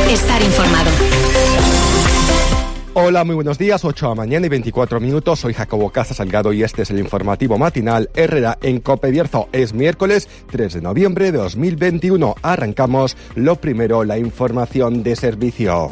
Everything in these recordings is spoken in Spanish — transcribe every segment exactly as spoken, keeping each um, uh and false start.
estar informado. Hola, muy buenos días, ocho de la mañana y veinticuatro minutos, soy Jacobo Casa Salgado y este es el informativo matinal Herrera en COPE Bierzo. Es miércoles tres de noviembre de dos mil veintiuno. Arrancamos lo primero, la información de servicio.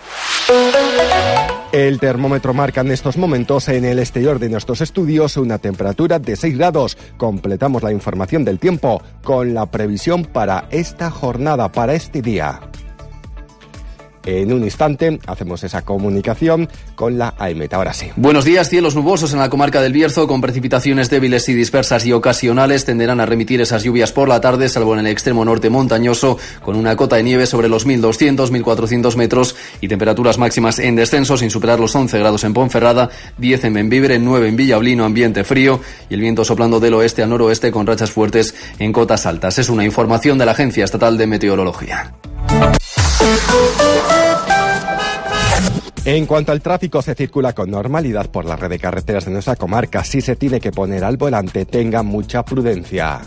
El termómetro marca en estos momentos en el exterior de nuestros estudios una temperatura de seis grados. Completamos la información del tiempo con la previsión para esta jornada, para este día. En un instante hacemos esa comunicación con la AEMET. Ahora sí. Buenos días. Cielos nubosos en la comarca del Bierzo, con precipitaciones débiles y dispersas y ocasionales. Tenderán a remitir esas lluvias por la tarde, salvo en el extremo norte montañoso, con una cota de nieve sobre los mil doscientos a mil cuatrocientos metros y temperaturas máximas en descenso, sin superar los once grados en Ponferrada, diez en Bembibre, nueve en Villablino, ambiente frío y el viento soplando del oeste al noroeste con rachas fuertes en cotas altas. Es una información de la Agencia Estatal de Meteorología. En cuanto al tráfico, se circula con normalidad por la red de carreteras de nuestra comarca. Si se tiene que poner al volante, tenga mucha prudencia.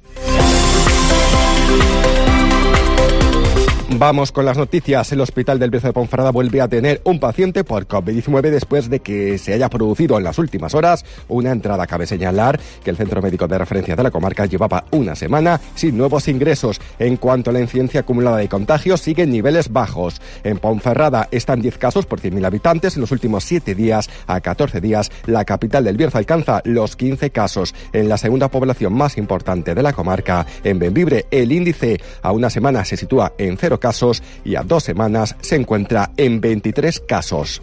Vamos con las noticias. El Hospital del Bierzo de Ponferrada vuelve a tener un paciente por COVID diecinueve después de que se haya producido en las últimas horas una entrada. Cabe señalar que el Centro Médico de Referencia de la comarca llevaba una semana sin nuevos ingresos. En cuanto a la incidencia acumulada de contagios, sigue en niveles bajos. En Ponferrada están diez casos por cien mil habitantes. En los últimos siete días a catorce días, la capital del Bierzo alcanza los quince casos. En la segunda población más importante de la comarca, en Bembibre, el índice a una semana se sitúa en cero casos y a dos semanas se encuentra en veintitrés casos.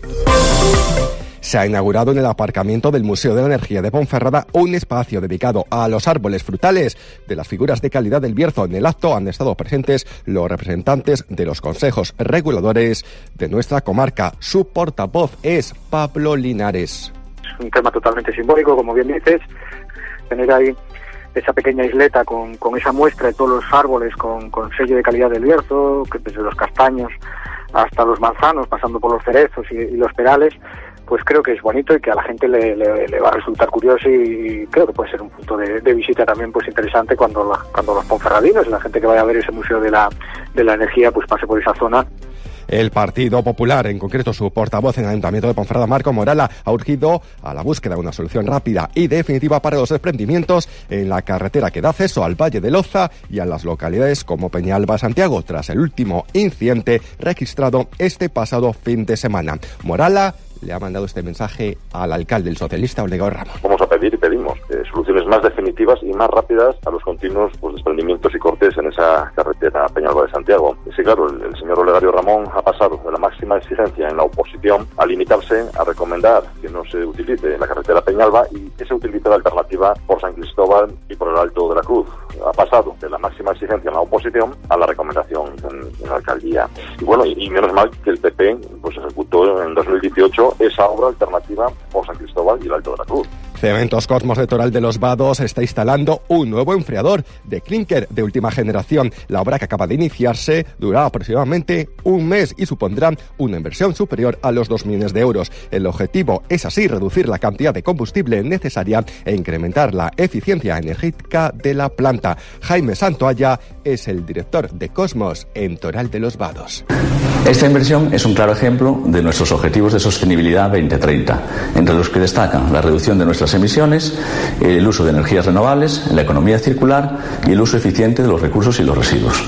Se ha inaugurado en el aparcamiento del Museo de la Energía de Ponferrada un espacio dedicado a los árboles frutales de las figuras de calidad del Bierzo. En el acto han estado presentes los representantes de los consejos reguladores de nuestra comarca. Su portavoz es Pablo Linares. Es un tema totalmente simbólico, como bien dices, tener ahí esa pequeña isleta con, con esa muestra de todos los árboles con, con sello de calidad del Bierzo, que desde los castaños hasta los manzanos, pasando por los cerezos y, y los perales, pues creo que es bonito y que a la gente le, le, le va a resultar curioso y creo que puede ser un punto de, de visita también pues interesante cuando, la, cuando los ponferradinos, la gente que vaya a ver ese Museo de la, de la Energía, pues pase por esa zona. El Partido Popular, en concreto su portavoz en el Ayuntamiento de Ponferrada, Marco Morala, ha urgido a la búsqueda de una solución rápida y definitiva para los desprendimientos en la carretera que da acceso al Valle de Loza y a las localidades como Peñalba, Santiago, tras el último incidente registrado este pasado fin de semana. Morala le ha mandado este mensaje al alcalde, el socialista Olegario Ramón. Vamos a pedir y pedimos eh, soluciones más definitivas y más rápidas a los continuos pues, desprendimientos y cortes en esa carretera Peñalba de Santiago. Sí, claro, el, el señor Olegario Ramón ha pasado de la máxima exigencia en la oposición a limitarse a recomendar que no se utilice la carretera Peñalba y que se utilice la alternativa por San Cristóbal y por el Alto de la Cruz. Ha pasado de la máxima exigencia en la oposición a la recomendación en, en la alcaldía. Y bueno, y, y menos mal que el P P pues ejecutó en dos mil dieciocho esa obra alternativa por San Cristóbal y el Alto de la Cruz. Cementos Cosmos de Toral de los Vados está instalando un nuevo enfriador de clínker de última generación. La obra, que acaba de iniciarse, durará aproximadamente un mes y supondrá una inversión superior a los dos millones de euros. El objetivo es así reducir la cantidad de combustible necesaria e incrementar la eficiencia energética de la planta. Jaime Santoalla es el director de Cosmos en Toral de los Vados. Esta inversión es un claro ejemplo de nuestros objetivos de sostenibilidad veinte treinta, entre los que destacan la reducción de nuestras emisiones, el uso de energías renovables, la economía circular y el uso eficiente de los recursos y los residuos.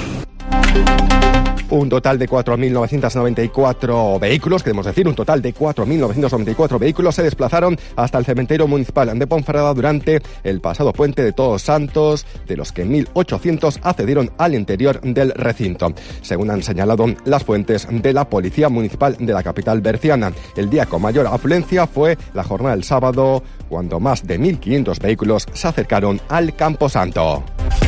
Un total de cuatro mil novecientos noventa y cuatro vehículos, queremos decir, un total de cuatro mil novecientos noventa y cuatro vehículos se desplazaron hasta el cementerio municipal de Ponferrada durante el pasado puente de Todos Santos, de los que mil ochocientos accedieron al interior del recinto. Según han señalado las fuentes de la Policía Municipal de la capital berciana, el día con mayor afluencia fue la jornada del sábado, cuando más de mil quinientos vehículos se acercaron al Camposanto.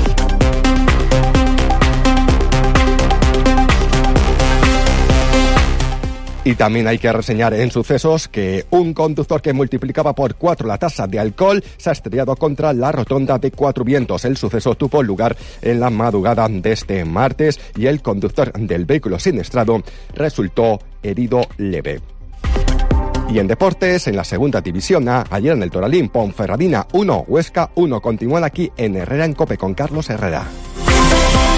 Y también hay que reseñar en sucesos que un conductor que multiplicaba por cuatro la tasa de alcohol se ha estrellado contra la rotonda de Cuatro Vientos. El suceso tuvo lugar en la madrugada de este martes y el conductor del vehículo siniestrado resultó herido leve. Y en deportes, en la segunda división A, ayer en el Toralín, Ponferradina uno, Huesca uno. Continúan aquí en Herrera en COPE con Carlos Herrera.